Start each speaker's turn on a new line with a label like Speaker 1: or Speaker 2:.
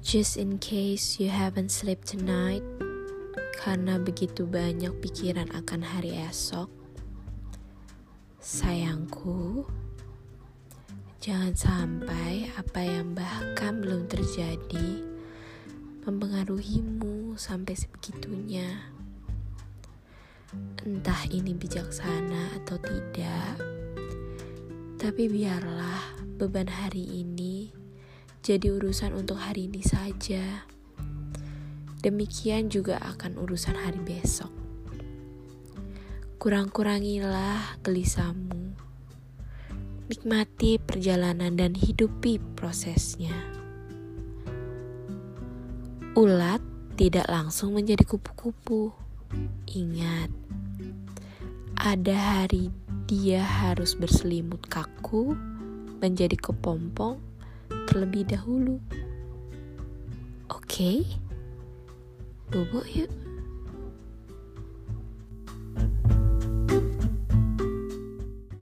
Speaker 1: Just in case you haven't slept tonight, karena begitu banyak pikiran akan hari esok. Sayangku, jangan sampai apa yang bahkan belum terjadi mempengaruhimu sampai sebegitunya. Entah ini bijaksana atau tidak, tapi biarlah beban hari ini jadi urusan untuk hari ini saja. Demikian juga akan urusan hari besok. Kurang-kurangilah gelisahmu. Nikmati perjalanan dan hidupi prosesnya. Ulat tidak langsung menjadi kupu-kupu. Ingat, ada hari dia harus berselimut kaku menjadi kepompong terlebih dahulu. Oke? Bubuk yuk.